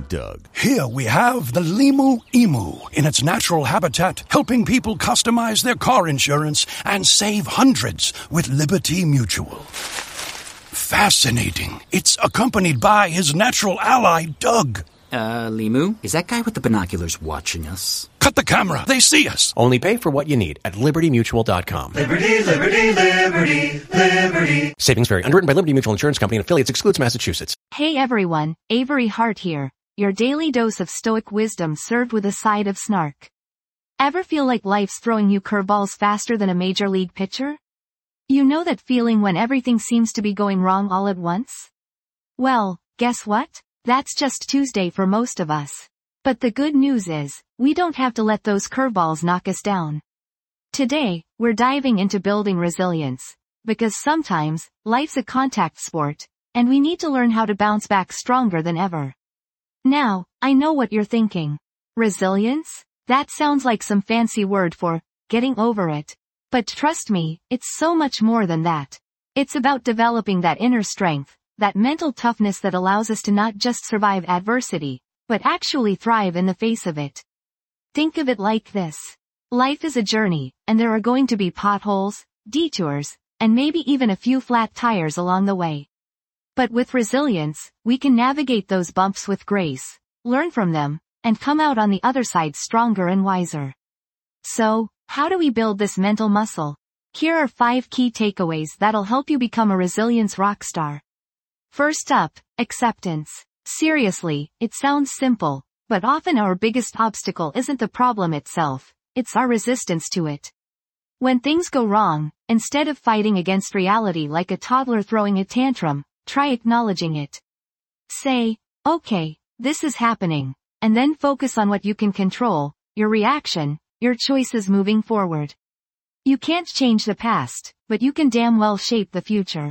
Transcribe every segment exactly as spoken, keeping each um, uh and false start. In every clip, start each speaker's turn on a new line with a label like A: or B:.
A: Doug.
B: Here we have the Limu Emu in its natural habitat, helping people customize their car insurance and save hundreds with Liberty Mutual. Fascinating. It's accompanied by his natural ally, Doug.
C: Uh, Limu, is that guy with the binoculars watching us?
B: Cut the camera. They see us.
D: Only pay for what you need at liberty mutual dot com.
E: Liberty, liberty, liberty, liberty.
D: Savings vary. Underwritten by Liberty Mutual Insurance Company and affiliates. Excludes Massachusetts.
F: Hey everyone, Avery Hart here. Your daily dose of stoic wisdom served with a side of snark. Ever feel like life's throwing you curveballs faster than a major league pitcher? You know that feeling when everything seems to be going wrong all at once? Well, guess what? That's just Tuesday for most of us. But the good news is, we don't have to let those curveballs knock us down. Today, we're diving into building resilience. Because sometimes, life's a contact sport, and we need to learn how to bounce back stronger than ever. Now, I know what you're thinking. Resilience? That sounds like some fancy word for getting over it. But trust me, it's so much more than that. It's about developing that inner strength, that mental toughness that allows us to not just survive adversity, but actually thrive in the face of it. Think of it like this. Life is a journey, and there are going to be potholes, detours, and maybe even a few flat tires along the way. But with resilience, we can navigate those bumps with grace, learn from them, and come out on the other side stronger and wiser. So, how do we build this mental muscle? Here are five key takeaways that'll help you become a resilience rockstar. First up, acceptance. Seriously, it sounds simple, but often our biggest obstacle isn't the problem itself, it's our resistance to it. When things go wrong, instead of fighting against reality like a toddler throwing a tantrum, try acknowledging it. Say, okay, this is happening, and then focus on what you can control, your reaction, your choices moving forward. You can't change the past, but you can damn well shape the future.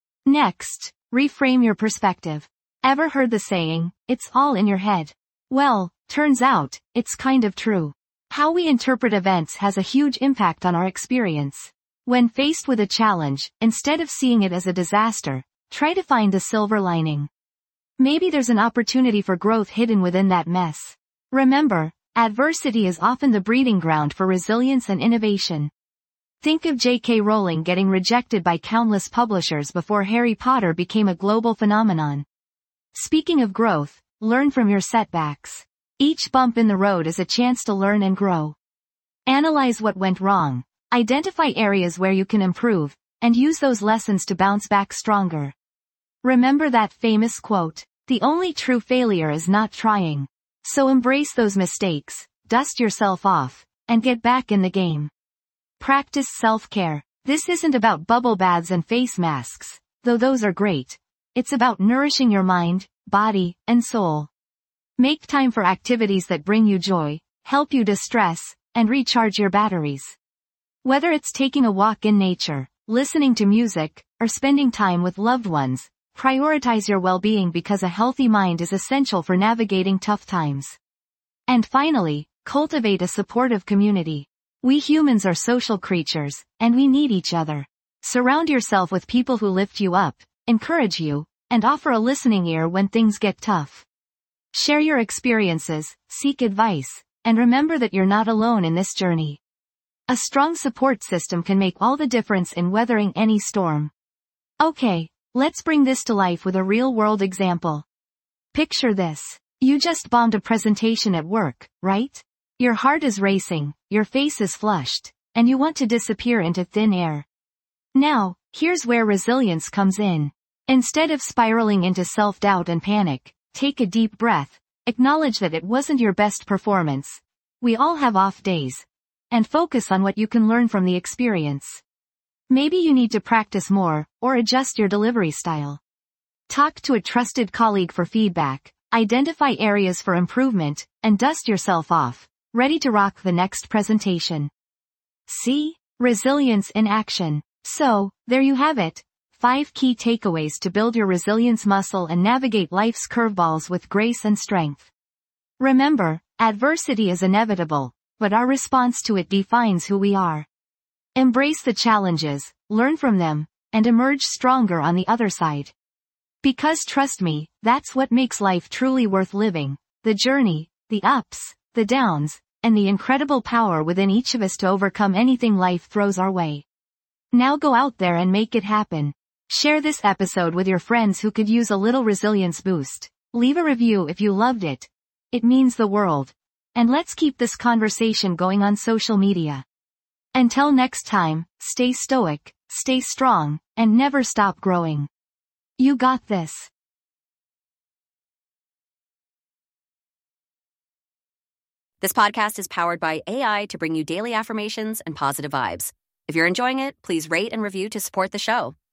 F: Next, reframe your perspective. Ever heard the saying, it's all in your head? Well, turns out, it's kind of true. How we interpret events has a huge impact on our experience. When faced with a challenge, instead of seeing it as a disaster, try to find the silver lining. Maybe there's an opportunity for growth hidden within that mess. Remember, adversity is often the breeding ground for resilience and innovation. Think of J K Rowling getting rejected by countless publishers before Harry Potter became a global phenomenon. Speaking of growth, learn from your setbacks. Each bump in the road is a chance to learn and grow. Analyze what went wrong, identify areas where you can improve, and use those lessons to bounce back stronger. Remember that famous quote, "The only true failure is not trying." So embrace those mistakes, dust yourself off, and get back in the game. Practice self-care. This isn't about bubble baths and face masks, though those are great. It's about nourishing your mind, body, and soul. Make time for activities that bring you joy, help you distress, and recharge your batteries. Whether it's taking a walk in nature, listening to music, or spending time with loved ones, prioritize your well-being because a healthy mind is essential for navigating tough times. And finally, cultivate a supportive community. We humans are social creatures, and we need each other. Surround yourself with people who lift you up, encourage you, and offer a listening ear when things get tough. Share your experiences, seek advice, and remember that you're not alone in this journey. A strong support system can make all the difference in weathering any storm. Okay, let's bring this to life with a real-world example. Picture this. You just bombed a presentation at work, right? Your heart is racing, your face is flushed, and you want to disappear into thin air. Now, here's where resilience comes in. Instead of spiraling into self-doubt and panic, take a deep breath, acknowledge that it wasn't your best performance. We all have off days. And focus on what you can learn from the experience. Maybe you need to practice more, or adjust your delivery style. Talk to a trusted colleague for feedback, identify areas for improvement, and dust yourself off, ready to rock the next presentation. See? Resilience in action. So, there you have it. Five key takeaways to build your resilience muscle and navigate life's curveballs with grace and strength. Remember, adversity is inevitable, but our response to it defines who we are. Embrace the challenges, learn from them, and emerge stronger on the other side. Because trust me, that's what makes life truly worth living. The journey, the ups, the downs, and the incredible power within each of us to overcome anything life throws our way. Now go out there and make it happen. Share this episode with your friends who could use a little resilience boost. Leave a review if you loved it. It means the world. And let's keep this conversation going on social media. Until next time, stay stoic, stay strong, and never stop growing. You got this.
A: This podcast is powered by A I to bring you daily affirmations and positive vibes. If you're enjoying it, please rate and review to support the show.